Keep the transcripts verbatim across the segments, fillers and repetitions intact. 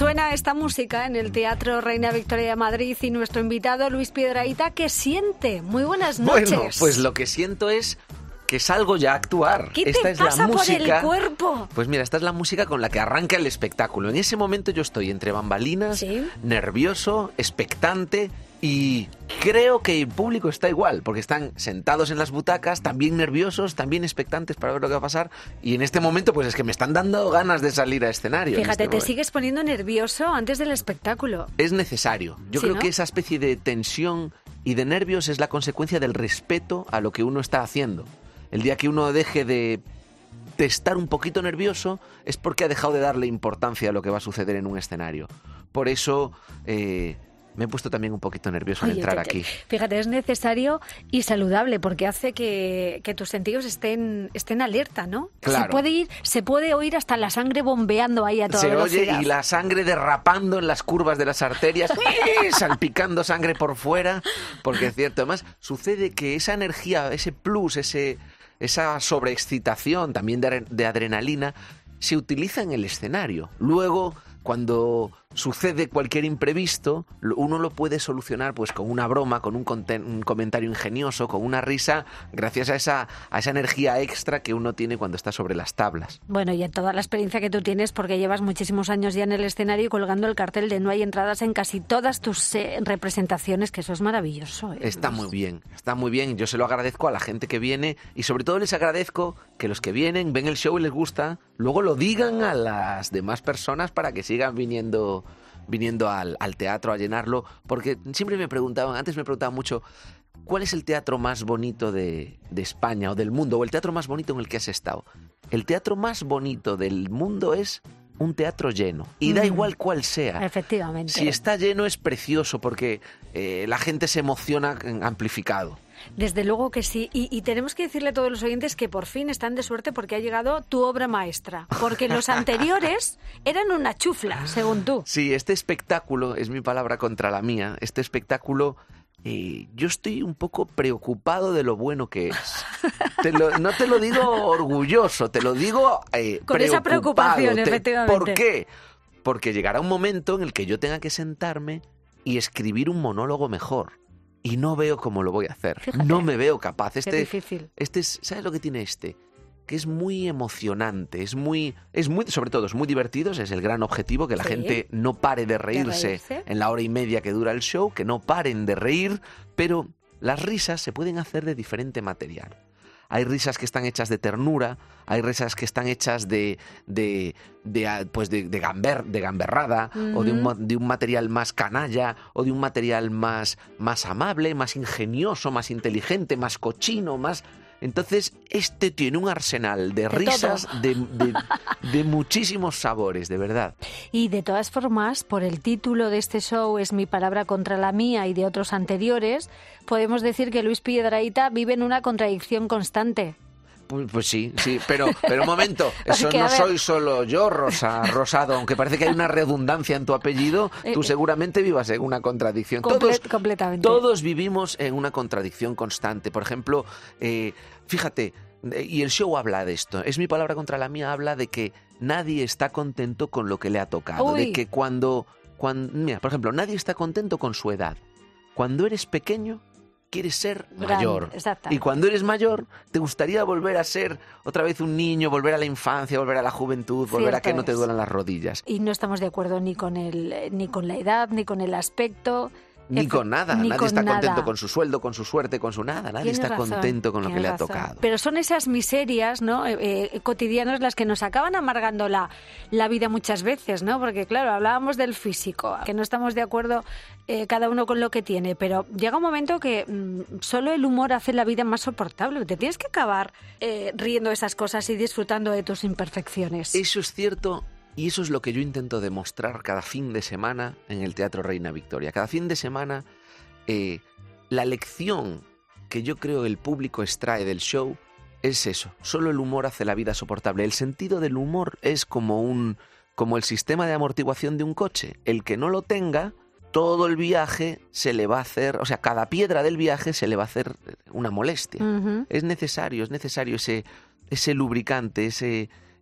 Suena esta música en el Teatro Reina Victoria de Madrid y nuestro invitado Luis Piedrahita, ¿qué siente? Muy buenas noches. Bueno, pues lo que siento es que salgo ya a actuar. ¿Qué esta te es pasa la música, por el cuerpo? Pues mira, esta es la música con la que arranca el espectáculo. En ese momento yo estoy entre bambalinas, ¿Sí? nervioso, expectante, y creo que el público está igual, porque están sentados en las butacas, también nerviosos, también expectantes para ver lo que va a pasar, y en este momento pues es que me están dando ganas de salir a escenario. Fíjate, este te momento. sigues poniendo nervioso antes del espectáculo. Es necesario. Yo Sí, creo ¿no? que esa especie de tensión y de nervios es la consecuencia del respeto a lo que uno está haciendo. El día que uno deje de, de estar un poquito nervioso es porque ha dejado de darle importancia a lo que va a suceder en un escenario. Por eso eh, me he puesto también un poquito nervioso Oye, al entrar te- te- aquí. Fíjate, es necesario y saludable porque hace que, que tus sentidos estén, estén alerta, ¿no? Claro. Se puede ir, se puede oír hasta la sangre bombeando ahí a toda Se velocidad. oye y la sangre derrapando en las curvas de las arterias, ¡uy! Salpicando sangre por fuera, porque es cierto. Además, sucede que esa energía, ese plus, ese, esa sobreexcitación también de, are- de adrenalina, se utiliza en el escenario. Luego, cuando sucede cualquier imprevisto, lo- uno lo puede solucionar pues con una broma, con un, conten- un comentario ingenioso, con una risa, gracias a esa, a esa energía extra que uno tiene cuando está sobre las tablas. Bueno, y en toda la experiencia que tú tienes, porque llevas muchísimos años ya en el escenario colgando el cartel de no hay entradas en casi todas tus eh, representaciones, que eso es maravilloso. ¿eh? Está muy bien, está muy bien. Yo se lo agradezco a la gente que viene y sobre todo les agradezco que los que vienen, ven el show y les gusta, luego lo digan a las demás personas para que sigan viniendo viniendo al, al teatro a llenarlo, porque siempre me preguntaban, antes me preguntaban mucho, ¿cuál es el teatro más bonito de, de España o del mundo? O el teatro más bonito en el que has estado. El teatro más bonito del mundo es un teatro lleno. Y da Mm. igual cuál sea. Efectivamente. Si está lleno es precioso porque eh, la gente se emociona en- amplificado. Desde luego que sí. Y, y tenemos que decirle a todos los oyentes que por fin están de suerte porque ha llegado tu obra maestra. Porque los anteriores eran una chufla, según tú. Sí, este espectáculo, es mi palabra contra la mía, este espectáculo, eh, yo estoy un poco preocupado de lo bueno que es. Te lo- no te lo digo orgulloso, te lo digo eh, Con esa preocupado. preocupación, Te- efectivamente. ¿Por qué? Porque llegará un momento en el que yo tenga que sentarme y escribir un monólogo mejor. Y no veo cómo lo voy a hacer. Fíjate. No me veo capaz. Qué Este, difícil. este es, ¿sabes lo que tiene este? Que es muy emocionante, es muy, es muy, sobre todo es muy divertido, ese es el gran objetivo, que la Sí. gente no pare de reírse, reírse. en la hora y media que dura el show, que no paren de reír, pero las risas se pueden hacer de diferente material. Hay risas que están hechas de ternura, hay risas que están hechas de, de, de, ah, pues de, de, gamber, de gamberrada, o de un, Ujú. mo- de un material más canalla, o de un material más, más amable, más ingenioso, más inteligente, más cochino, más... Entonces, este tiene un arsenal de, De risas todo. de, de, de muchísimos sabores, de verdad. Y de todas formas, por el título de este show es Mi palabra contra la mía y de otros anteriores, podemos decir que Luis Piedrahita vive en una contradicción constante. Pues, pues sí, sí, pero, pero un momento, eso Porque, a no ver. soy solo yo, Rosa Rosado, aunque parece que hay una redundancia en tu apellido, tú Eh, seguramente vivas en una contradicción. Comple- Todos, completamente. todos vivimos en una contradicción constante. Por ejemplo, eh, fíjate, eh, y el show habla de esto, es mi palabra contra la mía, habla de que nadie está contento con lo que le ha tocado, Uy. de que cuando, cuando, mira, por ejemplo, nadie está contento con su edad. Cuando eres pequeño, quieres ser Grande, mayor. exactamente. Y cuando eres mayor, te gustaría volver a ser otra vez un niño, volver a la infancia, volver a la juventud, volver a Cierto que no te es. duelan las rodillas. Y no estamos de acuerdo ni con el, ni con la edad, ni con el aspecto. Ni Efe- con nada. ni Nadie con está nada. contento con su sueldo, con su suerte, con su nada. Nadie Tienes está razón, contento con lo que tienes le ha razón. tocado. Pero son esas miserias, ¿no? Eh, eh, cotidianas las que nos acaban amargando la, la vida muchas veces, ¿no? Porque, claro, hablábamos del físico, que no estamos de acuerdo eh, cada uno con lo que tiene, pero llega un momento que mm, solo el humor hace la vida más soportable. Te tienes que acabar eh, riendo de esas cosas y disfrutando de tus imperfecciones. Eso es cierto y eso es lo que yo intento demostrar cada fin de semana en el Teatro Reina Victoria. Cada fin de semana, eh, la lección que yo creo el público extrae del show es eso. Solo el humor hace la vida soportable. El sentido del humor es como un, como el sistema de amortiguación de un coche. El que no lo tenga, todo el viaje se le va a hacer, o sea, cada piedra del viaje se le va a hacer una molestia. Ujú. Es necesario, es necesario ese, ese lubricante, ese,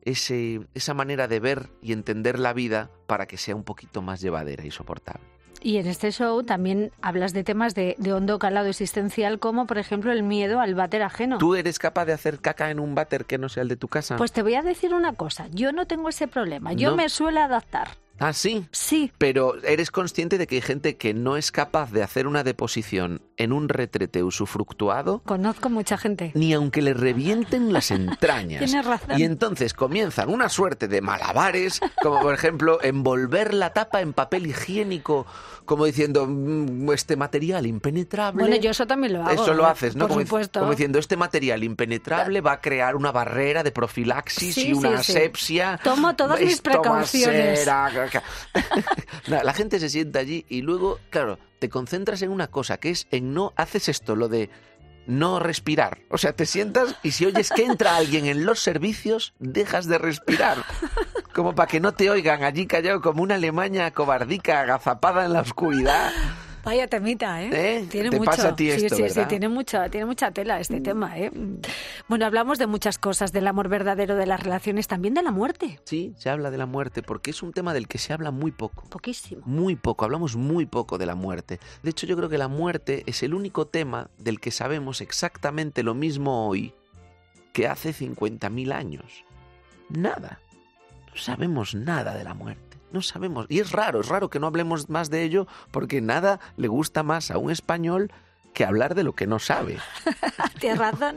ese, esa manera de ver y entender la vida para que sea un poquito más llevadera y soportable. Y en este show también hablas de temas de, de hondo calado existencial, como por ejemplo el miedo al váter ajeno. ¿Tú eres capaz de hacer caca en un váter que no sea el de tu casa? Pues te voy a decir una cosa, yo no tengo ese problema, yo ¿No? me suelo adaptar. ¿Ah, sí? Sí. Pero ¿eres consciente de que hay gente que no es capaz de hacer una deposición en un retrete usufructuado? Conozco mucha gente. Ni aunque le revienten las entrañas. Tienes razón. Y entonces comienzan una suerte de malabares, como por ejemplo envolver la tapa en papel higiénico, como diciendo, "Mm, este material impenetrable". Bueno, yo eso también lo hago. Eso lo ¿eh? haces, ¿no? Por como, supuesto. como diciendo, este material impenetrable va a crear una barrera de profilaxis Sí, y una sí, sí. asepsia. Tomo todas mis Esto va a precauciones. ser a- la, la gente se sienta allí y luego, claro, te concentras en una cosa, que es en no haces esto, lo de no respirar. O sea, te sientas y si oyes que entra alguien en los servicios, dejas de respirar. Como para que no te oigan allí callado como una Alemania cobardica, agazapada en la oscuridad. Vaya temita, ¿eh? ¿Eh? Tiene Te mucho. pasa a ti sí, esto, sí, ¿verdad? sí, tiene mucha, tiene mucha tela este tema, ¿eh? Bueno, hablamos de muchas cosas, del amor verdadero, de las relaciones, también de la muerte. Sí, se habla de la muerte porque es un tema del que se habla muy poco. Poquísimo. Muy poco, hablamos muy poco de la muerte. De hecho, yo creo que la muerte es el único tema del que sabemos exactamente lo mismo hoy que hace cincuenta mil años. Nada. No sabemos nada de la muerte. No sabemos. Y es raro, es raro que no hablemos más de ello porque nada le gusta más a un español que hablar de lo que no sabe. Tienes razón.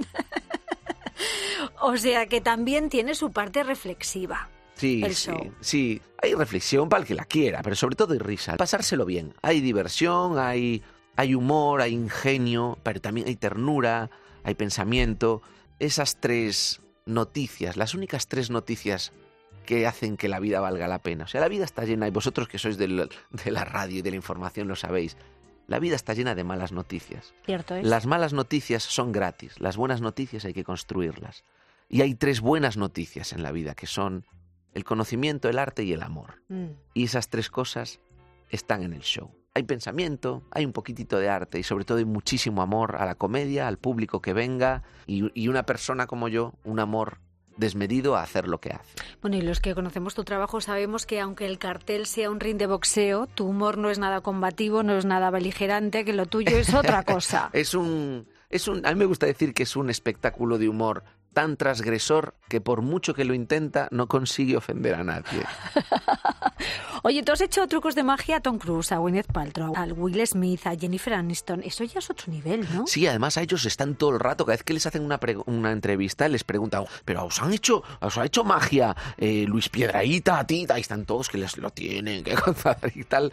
O sea que también tiene su parte reflexiva. Sí, el sí, show. sí. Hay reflexión para el que la quiera, pero sobre todo hay risa. Pasárselo bien. Hay diversión, hay, hay humor, hay ingenio, pero también hay ternura, hay pensamiento. Esas tres noticias, las únicas tres noticias que hacen que la vida valga la pena. O sea, la vida está llena, y vosotros que sois del- de la radio y de la información lo sabéis, la vida está llena de malas noticias. Cierto es. Las malas noticias son gratis, las buenas noticias hay que construirlas. Y hay tres buenas noticias en la vida, que son el conocimiento, el arte y el amor. Mm. Y esas tres cosas están en el show. Hay pensamiento, hay un poquitito de arte y sobre todo hay muchísimo amor a la comedia, al público que venga y, y una persona como yo, un amor desmedido a hacer lo que hace. Bueno, y los que conocemos tu trabajo sabemos que aunque el cartel sea un ring de boxeo, tu humor no es nada combativo, no es nada beligerante, que lo tuyo es otra cosa. Es un, es un, a mí me gusta decir que es un espectáculo de humor tan transgresor que por mucho que lo intenta no consigue ofender a nadie. Oye, tú has hecho trucos de magia a Tom Cruise, a Gwyneth Paltrow, a Will Smith, a Jennifer Aniston. Eso ya es otro nivel, ¿no? Sí, además a ellos están todo el rato, cada vez que les hacen una, pre- una entrevista, les preguntan, pero os han hecho, os ha hecho magia eh, Luis Piedrahíta, Tita, y están todos que les lo tienen, que gozar y tal.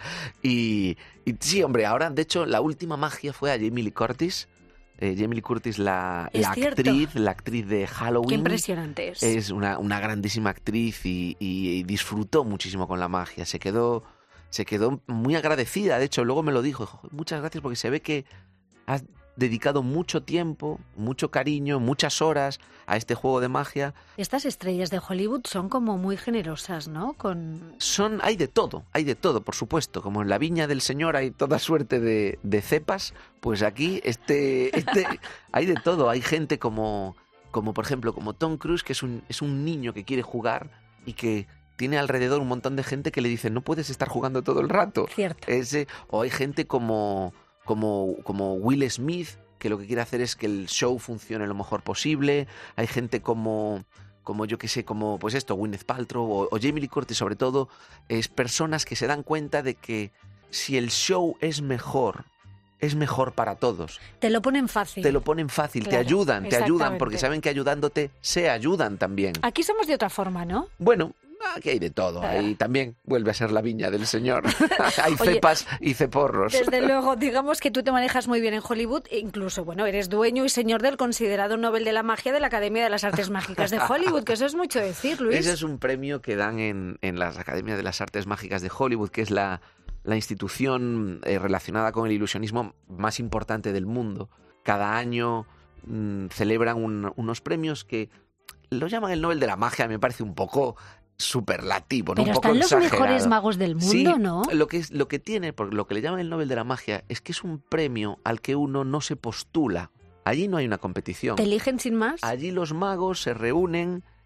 Y, y sí, hombre, ahora, de hecho, la última magia fue a Jamie Lee Curtis. Eh, Jamie Lee Curtis, la, Es la cierto. actriz, la actriz de Halloween. Qué impresionante es. Es una, una grandísima actriz y, y- y disfrutó muchísimo con la magia. Se quedó, se quedó muy agradecida. De hecho, luego me lo dijo. Dijo, muchas gracias porque se ve que has dedicado mucho tiempo, mucho cariño, muchas horas a este juego de magia. Estas estrellas de Hollywood son como muy generosas, ¿no? Con... Son, hay de todo, hay de todo, por supuesto. Como en la viña del Señor hay toda suerte de, de cepas, pues aquí este, este, hay de todo. Hay gente como, como, por ejemplo, como Tom Cruise, que es un, es un niño que quiere jugar y que tiene alrededor un montón de gente que le dice, no puedes estar jugando todo el rato. Cierto. Ese, o hay gente como, como, como Will Smith, que lo que quiere hacer es que el show funcione lo mejor posible. Hay gente como, como yo que sé, como pues esto, Gwyneth Paltrow o, o Jamie Lee Curtis sobre todo, es personas que se dan cuenta de que si el show es mejor, es mejor para todos. Te lo ponen fácil. Te lo ponen fácil, Claro, te ayudan, te ayudan, exactamente. porque saben que ayudándote se ayudan también. Aquí somos de otra forma, ¿no? Bueno, aquí hay de todo. Ahí también vuelve a ser la viña del Señor. Hay Oye, cepas y ceporros. Desde luego, digamos que tú te manejas muy bien en Hollywood e incluso, bueno, eres dueño y señor del considerado Nobel de la Magia de la Academia de las Artes Mágicas de Hollywood, que eso es mucho decir, Luis. Ese es un premio que dan en, en las Academias de las Artes Mágicas de Hollywood, que es la, la institución eh, relacionada con el ilusionismo más importante del mundo. Cada año mm, celebran un- unos premios que lo llaman el Nobel de la Magia, me parece un poco superlativo, ¿no? Pero Un poco están los exagerado. mejores magos del mundo, Sí, ¿no? Lo que, es, lo que tiene, porque lo que le llaman el Nobel de la Magia, es que es un premio al que uno no se postula. Allí no hay una competición. ¿Te eligen sin más? Allí los magos se reúnen,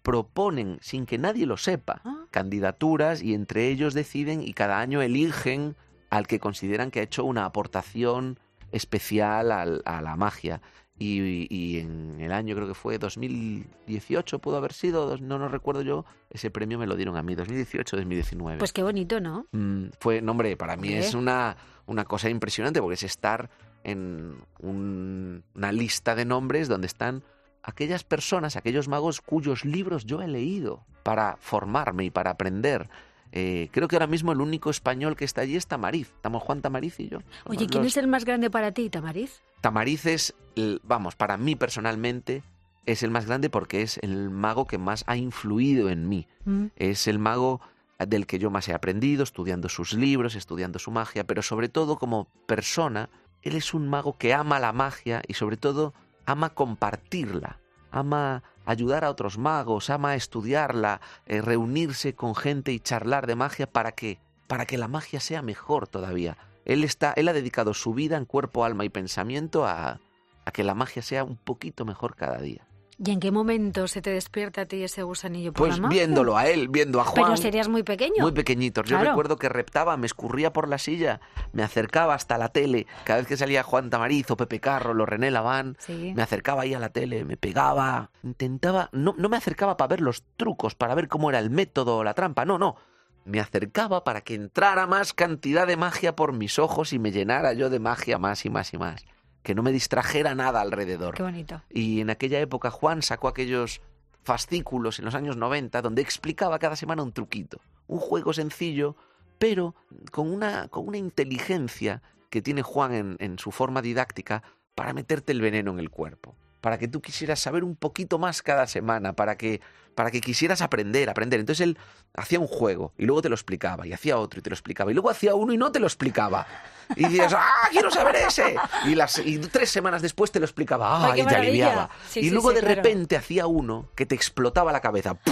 proponen, sin que nadie lo sepa, Ah. candidaturas y entre ellos deciden y cada año eligen al que consideran que ha hecho una aportación especial al, a la magia. Y, y en el año, creo que fue dos mil dieciocho, pudo haber sido, dos- no no recuerdo yo, ese premio me lo dieron a mí, dos mil dieciocho dos mil diecinueve. Pues qué bonito, ¿no? Mm, fue, no, hombre, para mí Hombre. es una, una cosa impresionante porque es estar en un- una lista de nombres donde están aquellas personas, aquellos magos cuyos libros yo he leído para formarme y para aprender. Eh, creo que ahora mismo el único español que está allí es Tamariz. Estamos Juan Tamariz y yo. Somos Oye, ¿quién los- es el más grande para ti, Tamariz? Tamariz es, el- vamos, para mí personalmente es el más grande porque es el mago que más ha influido en mí. Mm. Es el mago del que yo más he aprendido, estudiando sus libros, estudiando su magia, pero sobre todo como persona, él es un mago que ama la magia y sobre todo ama compartirla, ama ayudar a otros magos, ama estudiarla, eh, reunirse con gente y charlar de magia para que, para que la magia sea mejor todavía. Él, está, él ha dedicado su vida en cuerpo, alma y pensamiento a, a que la magia sea un poquito mejor cada día. ¿Y en qué momento se te despierta a ti ese gusanillo por Pues la magia? viéndolo a él, viendo a Juan. Pero serías muy pequeño. Muy pequeñitos. Yo Claro. recuerdo que reptaba, me escurría por la silla, me acercaba hasta la tele. Cada vez que salía Juan Tamariz o Pepe Carro, o René Laván, Sí. me acercaba ahí a la tele, me pegaba, intentaba... No, no me acercaba para ver los trucos, para ver cómo era el método o la trampa, no, no. Me acercaba para que entrara más cantidad de magia por mis ojos y me llenara yo de magia más y más y más. Que no me distrajera nada alrededor. Qué bonito. Y en aquella época Juan sacó aquellos fascículos en los años noventa donde explicaba cada semana un truquito, un juego sencillo, pero con una, con una inteligencia que tiene Juan en, en su forma didáctica para meterte el veneno en el cuerpo, para que tú quisieras saber un poquito más cada semana, para que, para que quisieras aprender, aprender. Entonces él hacía un juego y luego te lo explicaba, y hacía otro y te lo explicaba, y luego hacía uno y no te lo explicaba. Y dices, ¡ah, quiero saber ese! Y, las, y tres semanas después te lo explicaba, ¡ah! ¡Ay, qué Y te maravilla! aliviaba. Sí, y sí, luego sí, de claro. repente hacía uno que te explotaba la cabeza. ¡Pum!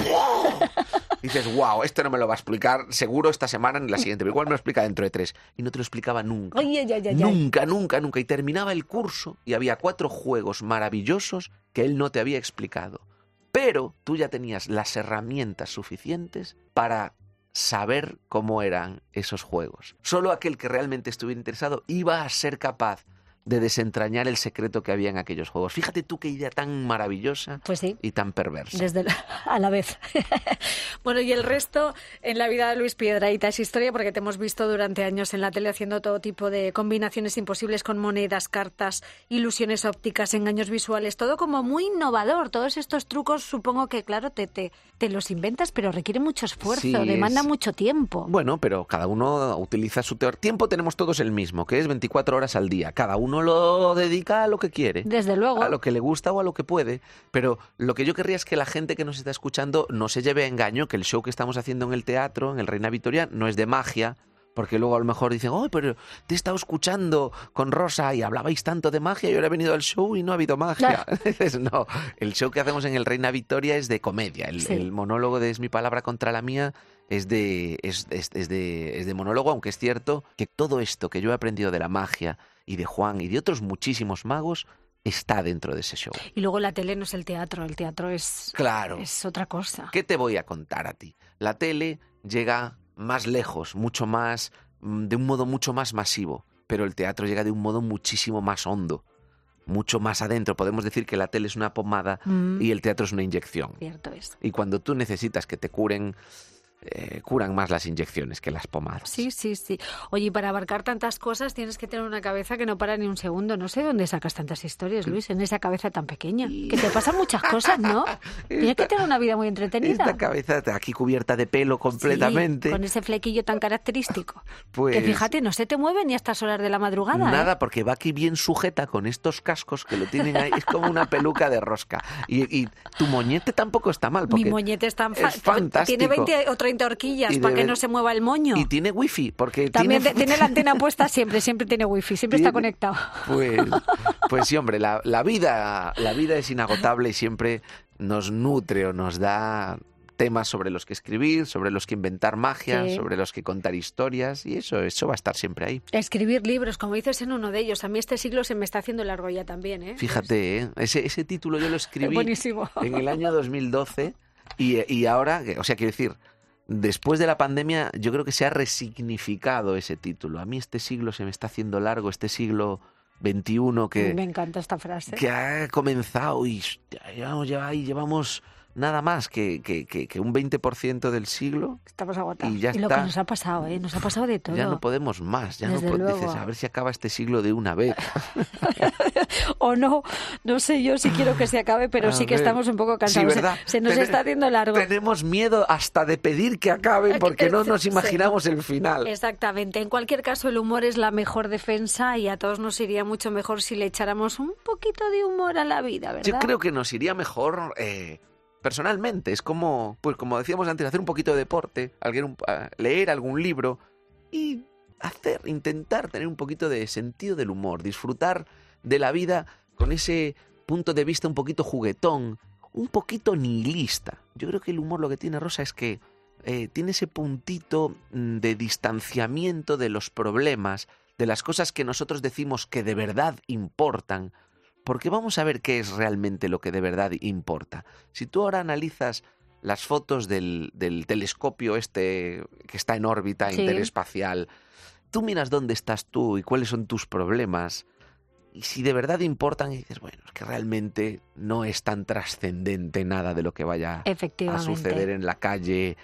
Y dices, wow, esto no me lo va a explicar seguro esta semana ni la siguiente, pero igual me lo explica dentro de tres. Y no te lo explicaba nunca. Ay, ay, ay, ay, ay. Nunca, nunca, nunca. Y terminaba el curso y había cuatro juegos maravillosos que él no te había explicado. Pero tú ya tenías las herramientas suficientes para saber cómo eran esos juegos. Solo aquel que realmente estuviera interesado iba a ser capaz de desentrañar el secreto que había en aquellos juegos. Fíjate tú qué idea tan maravillosa Pues sí. y tan perversa. Desde la- a la vez. Bueno, y el resto en la vida de Luis Piedrahita es historia porque te hemos visto durante años en la tele haciendo todo tipo de combinaciones imposibles con monedas, cartas, ilusiones ópticas, engaños visuales, todo como muy innovador. Todos estos trucos supongo que, claro, te, te, te los inventas, pero requiere mucho esfuerzo, Sí, demanda es- mucho tiempo. Bueno, pero cada uno utiliza su teor. Tiempo tenemos todos el mismo, que es veinticuatro horas al día. Cada uno lo dedica a lo que quiere. Desde luego. A lo que le gusta o a lo que puede. Pero lo que yo querría es que la gente que nos está escuchando no se lleve a engaño que el show que estamos haciendo en el teatro, en el Reina Victoria, no es de magia. Porque luego a lo mejor dicen, oh, pero te he estado escuchando con Rosa y hablabais tanto de magia y ahora he venido al show y no ha habido magia. Dices, no, el show que hacemos en el Reina Victoria es de comedia. El, Sí. el monólogo de Es mi palabra contra la mía es de, es, es- es de, es de monólogo, aunque es cierto que todo esto que yo he aprendido de la magia y de Juan y de otros muchísimos magos está dentro de ese show. Y luego la tele no es el teatro, el teatro es, Claro. es otra cosa. ¿Qué te voy a contar a ti? La tele llega más lejos, mucho más, mm, de un modo mucho más masivo, pero el teatro llega de un modo muchísimo más hondo, mucho más adentro. Podemos decir que la tele es una pomada Mm, y el teatro es una inyección. Cierto es. Y cuando tú necesitas que te curen, eh, curan más las inyecciones que las pomadas. Sí, sí, sí. Oye, y para abarcar tantas cosas tienes que tener una cabeza que no para ni un segundo. No sé dónde sacas tantas historias, Luis, en esa cabeza tan pequeña. Que te pasan muchas cosas, ¿no? Tienes que tener una vida muy entretenida. Esta cabeza aquí cubierta de pelo completamente. Sí, con ese flequillo tan característico. Pues Que fíjate, no se te mueve ni a estas horas de la madrugada. ¿eh? nada, porque va aquí bien sujeta con estos cascos que lo tienen ahí. Es como una peluca de rosca. Y, y tu moñete tampoco está mal. Porque Mi moñete es tan fa- es fantástico. Tiene veinte o treinta horquillas Y para que debe- no se mueva el moño. Y tiene wifi, porque También tiene... te- tiene la antena puesta siempre, siempre tiene wifi, siempre está Tiene- conectado. Pues, pues sí, hombre, la, la vida, la vida es inagotable y siempre nos nutre o nos da temas sobre los que escribir, sobre los que inventar magia, Sí. sobre los que contar historias, y eso, eso va a estar siempre ahí. Escribir libros, como dices en uno de ellos. A mí este siglo se me está haciendo largo ya también, ¿eh? Fíjate, ¿eh? ese, ese título yo lo escribí Buenísimo. en el año dos mil doce Y, y ahora, o sea, quiero decir, después de la pandemia yo creo que se ha resignificado ese título. A mí este siglo se me está haciendo largo, este siglo veintiuno que... Me encanta esta frase. Que ha comenzado y ya llevamos, ya, ahí llevamos nada más que, que, que, que un veinte por ciento del siglo. Estamos agotados. Y ya y lo está. que nos ha pasado, ¿eh? Nos ha pasado de todo. Ya no podemos más. Ya Desde no po- luego. dices, a ver si acaba este siglo de una vez. O no, no sé yo si quiero que se acabe, pero A sí que ver. estamos un poco Sí, cansados. ¿verdad? se, se nos Tene- está haciendo largo. Tenemos miedo hasta de pedir que acaben porque no nos Sí. imaginamos el final. Exactamente. En cualquier caso, el humor es la mejor defensa y a todos nos iría mucho mejor si le echáramos un poquito de humor a la vida, ¿verdad? Yo creo que nos iría mejor eh, personalmente. Es como, pues como decíamos antes, hacer un poquito de deporte, alguien, uh, leer algún libro y hacer, intentar tener un poquito de sentido del humor, disfrutar de la vida con ese punto de vista un poquito juguetón, un poquito nihilista. Yo creo que el humor lo que tiene, Rosa, es que eh, tiene ese puntito mm, de distanciamiento de los problemas, de las cosas que nosotros decimos que de verdad importan, porque vamos a ver qué es realmente lo que de verdad importa. Si tú ahora analizas las fotos del, del telescopio este que está en órbita Sí. interespacial, tú miras dónde estás tú y cuáles son tus problemas, y si de verdad importan, y dices, bueno, es que realmente no es tan trascendente nada de lo que vaya a Efectivamente. suceder en la calle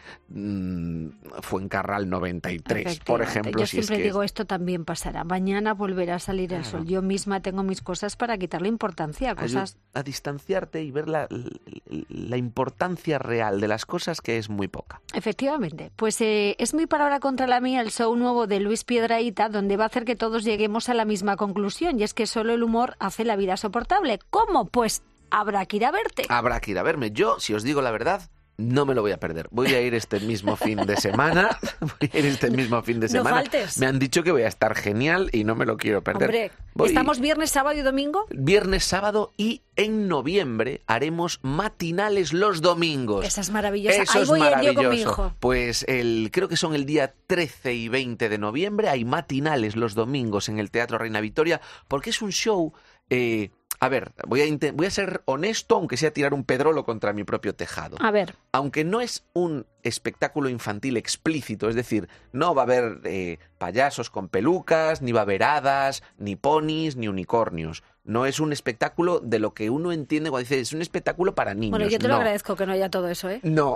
mmm, Fuencarral noventa y tres, por Efectivamente. ejemplo. Yo si es siempre que digo, esto también pasará. Mañana volverá a salir el Claro. sol. Yo misma tengo mis cosas para quitarle importancia a ayu- cosas. a distanciarte y ver la, la- la importancia real de las cosas, que es muy poca. Efectivamente. Pues eh, es mi palabra contra la mía, el show nuevo de Luis Piedrahita, donde va a hacer que todos lleguemos a la misma conclusión, y es que solo el humor hace la vida soportable. ¿Cómo? Pues habrá que ir a verte. Habrá que ir a verme. Yo, si os digo la verdad, no me lo voy a perder. Voy a ir este mismo fin de semana. Voy a ir este mismo fin de No semana. faltes. Me han dicho que voy a estar genial y no me lo quiero perder. Hombre, Voy ¿estamos viernes, sábado y domingo? viernes, sábado y en noviembre haremos matinales los domingos. Esa es maravillosa. Eso Ahí es voy a ir yo con mi maravilloso. hijo. Pues el, creo que son el día trece y veinte de noviembre. Hay matinales los domingos en el Teatro Reina Victoria, porque es un show... Eh, a ver, voy a, inte- voy a ser honesto, aunque sea tirar un pedrolo contra mi propio tejado. A ver, Aunque no es un espectáculo infantil explícito, es decir, no va a haber eh, payasos con pelucas, ni va a haber hadas, ni ponis, ni unicornios. No es un espectáculo de lo que uno entiende cuando dice es un espectáculo para niños. bueno, yo te no. lo agradezco que no haya todo eso, ¿eh? No,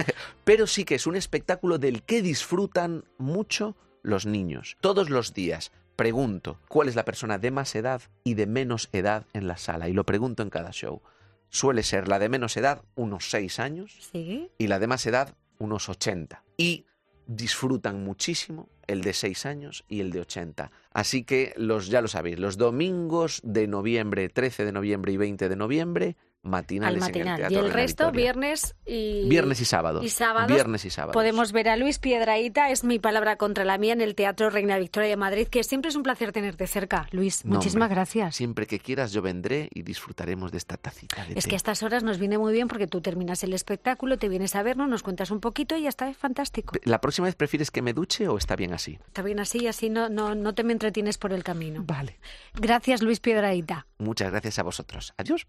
pero sí que es un espectáculo del que disfrutan mucho los niños. Todos los días pregunto cuál es la persona de más edad y de menos edad en la sala, y lo pregunto en cada show. Suele ser la de menos edad unos seis años Sí. y la de más edad unos ochenta. Y disfrutan muchísimo el de seis años y el de ochenta. Así que los ya lo sabéis, los domingos de noviembre, trece de noviembre y veinte de noviembre, matinales Al en el matinal. Teatro Y el Reina resto, Victoria. viernes y... Viernes y sábados. y sábados Viernes y sábados. Podemos ver a Luis Piedrahita, es mi palabra contra la mía, en el Teatro Reina Victoria de Madrid, que siempre es un placer tenerte cerca. Luis, No, muchísimas hombre, gracias. Siempre que quieras yo vendré y disfrutaremos de esta tacita de Es té. que a estas horas nos viene muy bien porque tú terminas el espectáculo, te vienes a vernos, nos cuentas un poquito y ya está, es fantástico. ¿La próxima vez prefieres que me duche o está bien así? Está bien así y así no, no, no te me entretienes por el camino. Vale. Gracias, Luis Piedrahita. Muchas gracias a vosotros. Adiós.